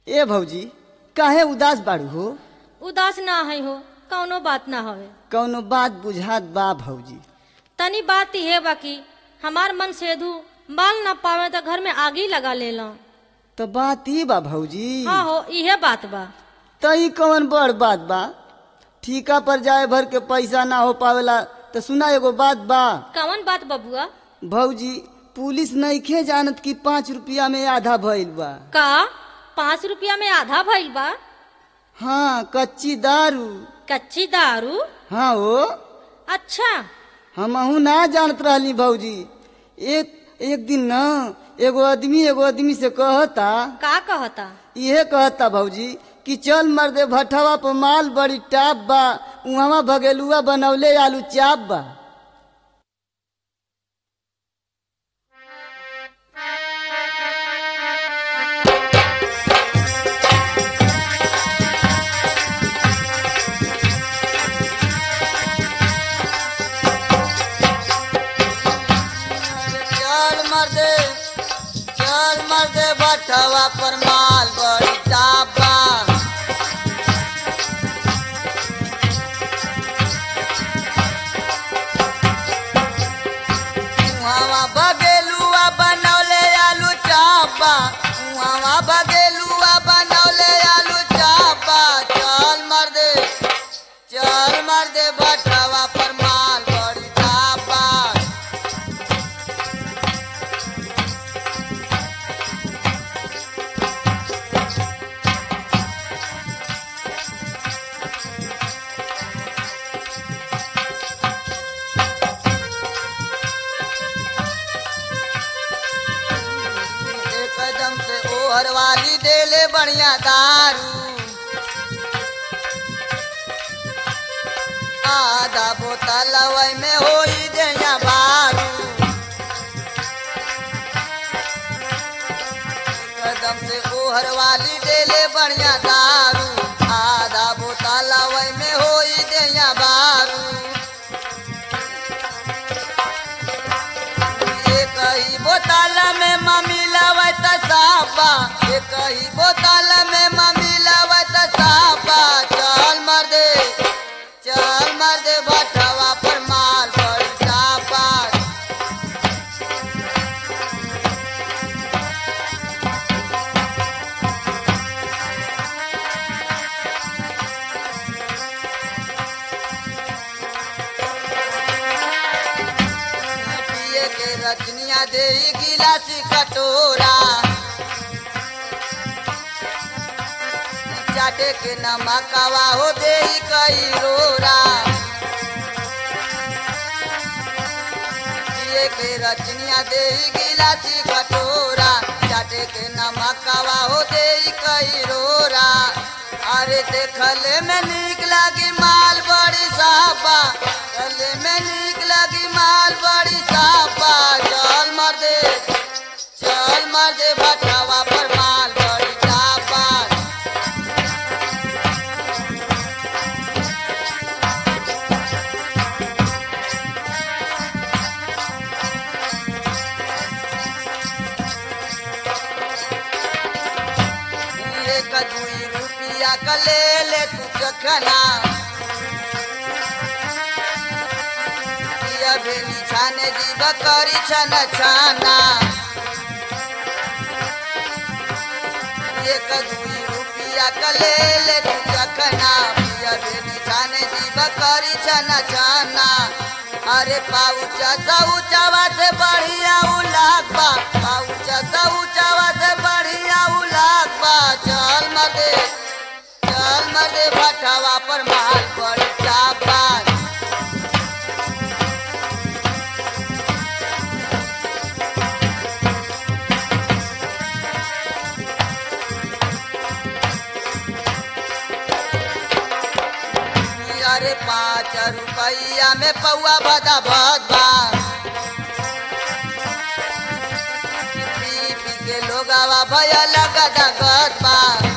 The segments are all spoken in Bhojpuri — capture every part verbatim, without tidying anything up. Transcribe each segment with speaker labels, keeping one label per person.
Speaker 1: ए भौजी काहे उदास बाड़ू हो?
Speaker 2: उदास ना है हो, कौनो बात ना हवे।
Speaker 1: कौनो बात बुझात बा भौजी।
Speaker 2: तनी बात इहे बाकी हमार मन सेधु बाल न पावे तो घर में आगी लगा ले लो।
Speaker 1: तो बात ई बा भौजी।
Speaker 2: हाँ हो, इहे बात बा।
Speaker 1: तो ई कौन बड़ बात बा? ठीका पर जाए भर के पैसा ना हो पावेला तो सुना एगो बात बा।
Speaker 2: कौन बात बबुआ?
Speaker 1: भौजी पुलिस नइखे जानत कि पाँच रुपया में आधा भइल बा।
Speaker 2: का पाँच रुपया में आधा भइल बा?
Speaker 1: हाँ, कच्ची दारू।
Speaker 2: कच्ची दारू?
Speaker 1: हाँ हो।
Speaker 2: अच्छा।
Speaker 1: हमहू ना जानत रहली भौजी। एक एक दिन न एगो आदमी एगो आदमी से कहता।
Speaker 2: का कहता?
Speaker 1: इहे कहता भौजी कि चल मर्दे भट्ठवा पर माल बड़ी टाप बा, उहवा भगेलुआ बनौले आलू चाप बा। भट्ठवा पर माल बड़ी टापा, उहवा भगेलुआ बनौले आलू चापा, उहवा भगेलुआ बनौले आलू चापा। चल मर्दे चल मर्दे भट्ठवा पर माल बड़ी टापा। एकदम से ओहर वाली देले बढ़िया दारू, आधा बोतल वही में होई देया बारू। एकदम से ओहर वाली देले बढ़िया दारू, आधा बोतल वही में होई देया बारू। एक ही बोतल में मम्मी लावत सापा, एक ही बोतल में मम्मी लावत सापा। चल मर्दे चल मर्दे भट्ठवा पर माल बड़ी टापा। पिए के रचनिया दे गिलासी कटोरा, चाटे के नमकवा हो दे कई रोरा। पिए के रचनिया दे गिलासी कटोरा, चाटे के नमकवा हो दे कई रोरा। अरे देखले में नीक लगी माल बड़ी सापा, देखले में नीक लगी माल बड़ी सापा। चल मर्दे चल मर्दे भट्ठवा पर माल बड़ी टापा। एक दुई रुपया का ले ले तू चखना, भेली छाने जीव करी छन छाना। एक दुई रुपया का ले ले तू चखना, भेली छाने जीव करी छन छाना। अरे पाउचा सऊचावा से बढ़िया उलाक बा, पाउचा सऊचावा से बढ़िया उलाक बा। चल मर्दे चल मर्दे भट्ठवा पर माल बड़ी टापा। अरे पाँच रुपया में पौआ बदा भदबा, पी पी के लोगावा भया लगदा गदबा।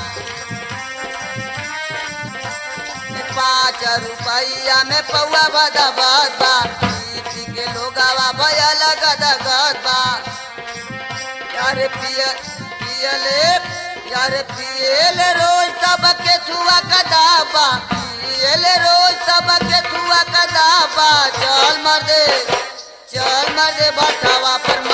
Speaker 1: पाँच रुपया में पौआ बदा भदबा, पी पी के लोगावा भया लगदा गदबा। अरे पिय पियले यार पियल रोज तब के छुआ का दाबा, पियल रोज तब के छुआ का दाबा। चल मर दे चल मर दे भट्टावा पर